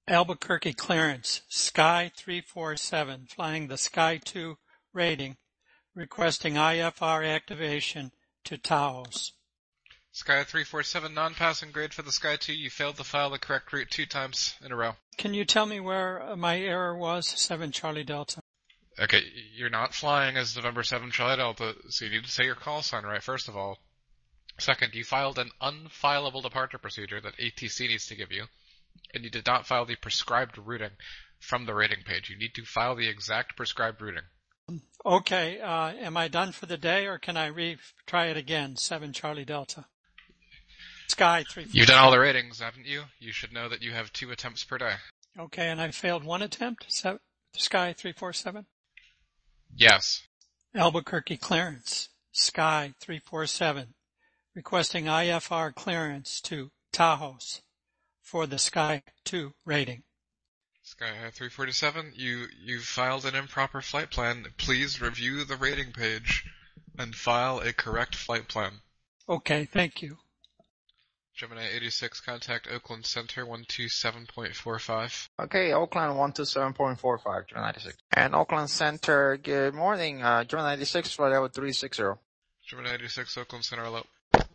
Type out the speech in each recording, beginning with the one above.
Albuquerque clearance, Sky 347, flying the Sky 2 rating, requesting IFR activation to Taos. Sky 347, non-passing grade for the Sky 2. You failed to file the correct route 2 times in a row. Can you tell me where my error was? 7 Charlie Delta. Okay, you're not flying as November 7 Charlie Delta, so you need to say your call sign right, first of all. Second, you filed an unfileable departure procedure that ATC needs to give you, and you did not file the prescribed routing from the rating page. You need to file the exact prescribed routing. Okay, am I done for the day, or can I try it again? 7 Charlie Delta. Sky 347. You've done all the ratings, haven't you? You should know that you have 2 attempts per day. Okay, and I failed 1 attempt? Sky 347? Yes. Albuquerque clearance, Sky 347, requesting IFR clearance to Taos for the Sky 2 rating. Sky 347, you filed an improper flight plan. Please review the rating page and file a correct flight plan. Okay, thank you. Gemini 86, contact Oakland Center 127.45. Okay, Oakland 127.45, Gemini 96. And Oakland Center, good morning, Gemini 96, flight level 360. Gemini 86, Oakland Center, hello.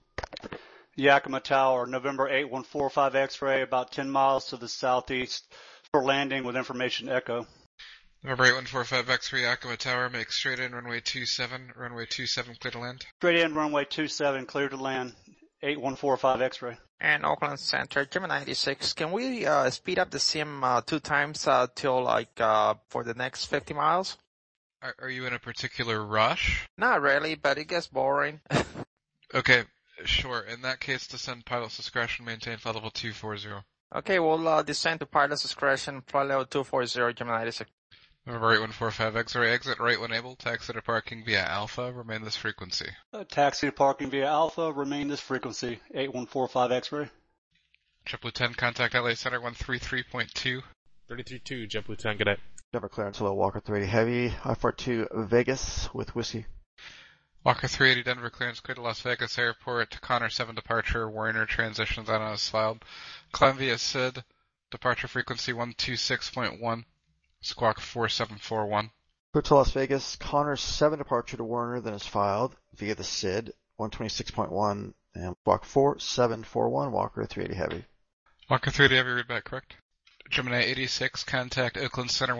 Yakima Tower, November 8145 X-ray, about 10 miles to the southeast for landing with information echo. November 8145 X-ray, Yakima Tower, make straight in, runway 27, runway 27, clear to land. Straight in, runway 27, clear to land, 8145 X-ray. And Oakland Center, Gemini 96, can we speed up the sim 2 times till for the next 50 miles? Are you in a particular rush? Not really, but it gets boring. Okay, sure. In that case, descend pilot's discretion, maintain flight level 240. Okay, we'll descend to pilot's discretion, flight level 240, Gemini 96. November 8145 X-ray, exit right when able, taxi to parking via Alpha, remain this frequency. Taxi to parking via Alpha, remain this frequency, 8145 X-ray. JetBlue 10, contact LA Center 133.2. 33.2, JetBlue 10, good day. Denver clearance, hello, Walker 380 Heavy, I-42 Vegas with Whiskey. Walker 380 Denver clearance, clear to Las Vegas Airport, Connor 7 departure, Warner transitions on as filed. Climb via SID, departure frequency 126.1, squawk 4741. Clear to Las Vegas, Connor 7 departure to Warner, then is filed via the SID, 126.1, and squawk 4741, Walker 380 Heavy. Walker 380 Heavy, read back correct. Gemini 86, contact Oakland Center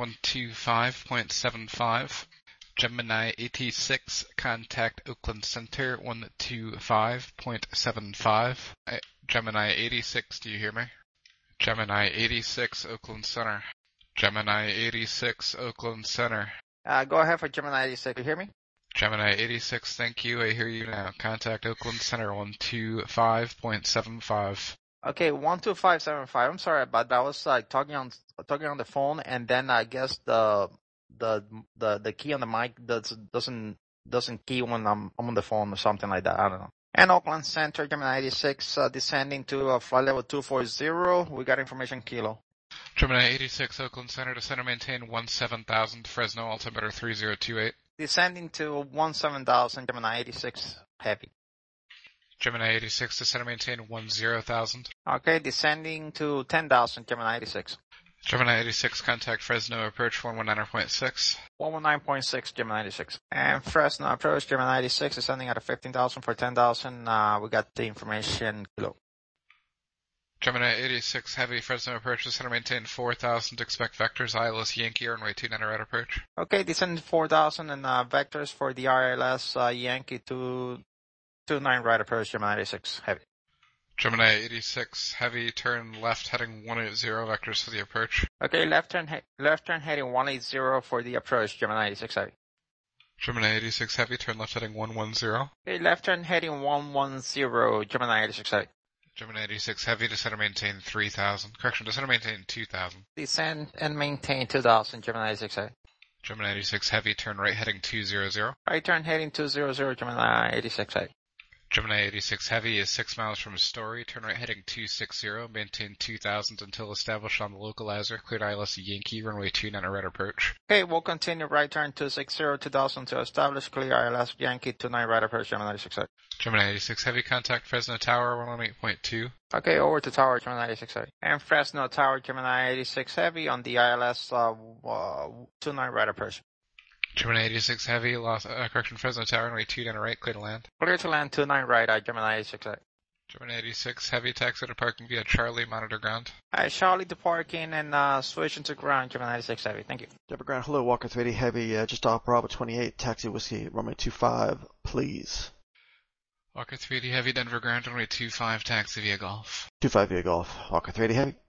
125.75. Gemini 86, contact Oakland Center 125.75. Gemini 86, do you hear me? Gemini 86, Oakland Center. Gemini 86, Oakland Center. Go ahead for Gemini 86, you hear me? Gemini 86, thank you, I hear you now. Contact Oakland Center 125.75. Okay, 12575. I'm sorry about that. I was talking on the phone, and then I guess the key on the mic doesn't key when I'm on the phone or something like that. I don't know. And Oakland Center, Gemini 86, descending to flight level 240. We got information kilo. Gemini 86, Oakland Center, descend and maintain 17,000, Fresno altimeter 3028. Descending to 17,000, Gemini 86 heavy. Gemini 86, descend and maintain 10,000. Okay, descending to 10,000, Gemini 86. Gemini 86, contact Fresno approach 119.6. 119.6, Gemini 86. And Fresno approach, Gemini 86, descending at 15,000 for 10,000. We got the information kilo. Gemini 86, heavy, Fresno approach, descend and maintain 4,000, expect vectors, ILS Yankee, runway 29 right approach. Okay, descend 4,000 and vectors for the ILS Yankee 29 right approach, Gemini 86, heavy. Gemini 86, heavy, turn left heading 180, vectors for the approach. Okay, left turn heading 180 for the approach, Gemini 86, heavy. Gemini 86, heavy, turn left heading 110. Okay, left turn heading 110, Gemini 86, heavy. Gemini 86, heavy, descend and maintain 3,000. Correction, descend and maintain 2,000. Descend and maintain 2,000, Gemini 86, heavy. Gemini 86, heavy, turn right heading 200. Right turn heading 200, Gemini 86, heavy. Gemini 86 Heavy is 6 miles from Story, turn right heading 260, maintain 2000 until established on the localizer, cleared ILS Yankee, runway 29 at right approach. Okay, we'll continue right turn 260, 2000 to establish, clear ILS Yankee 29 right approach, Gemini 86 Heavy. Gemini 86 Heavy, contact Fresno Tower 118.2. Okay, over to Tower, Gemini 86 Heavy. And Fresno Tower, Gemini 86 Heavy on the ILS 29 right approach. Gemini 86 Heavy, Fresno Tower, runway 29 at right, clear to land. Clear to land 29 right, Gemini 86 Heavy. Gemini 86 Heavy, taxi to parking via Charlie, monitor ground. Charlie to parking and switch into ground, Gemini 86 Heavy. Thank you. Denver Ground, hello, Walker 380 Heavy, just off Bravo 28, taxi whiskey, runway 25, please. Walker 380 Heavy, Denver Ground, runway 25, taxi via Golf. 25 via Golf, Walker 380 Heavy.